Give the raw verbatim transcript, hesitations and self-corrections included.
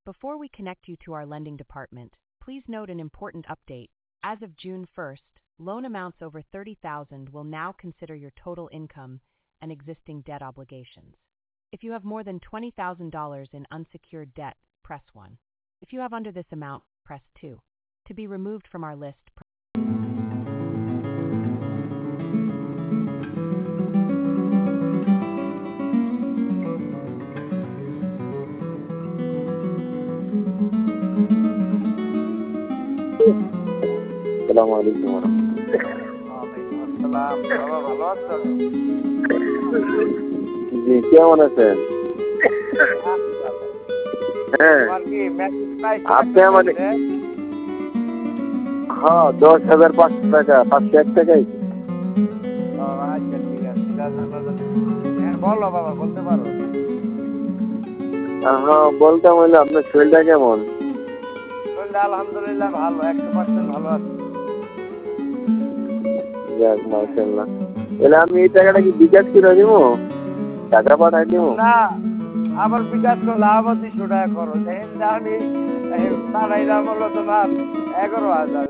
Before we connect you to our lending department, please note an important update. As of June first, loan amounts over thirty thousand dollars will now consider your total income and existing debt obligations. If you have more than twenty thousand dollars in unsecured debt, press one. If you have under this amount, press two. To be removed from our list, press আসসালামু আলাইকুম ওয়া ওয়ালাইকুম আসসালাম। বাবা ভালো আছো? জি, কেমন আছেন? হ্যাঁ, তোমার কি মেসেজ পাইছো? আপনি আমাদের হ্যাঁ দশ হাজার পাঁচশো টাকা পাঁচশো এক টাকাই। ও আচ্ছা ঠিক আছে। হ্যাঁ বলো বাবা, বলতে পারো। হ্যাঁ বলতাম হইলো আপনার শরীরটা কেমন? শরীরটা আলহামদুলিল্লাহ ভালো, একশো পার্সেন্ট ভালো আছে। যাক মাশাআল্লাহ। এলে আমি এই টাকাটা কি বিকাশ করে দিব? টাকা পাঠাই দিব? না, আবার বিকাশ করলে আবার দুইশো টাকা খরচ। আমি পাঠাইলাম হলো তোমার এগারো হাজার।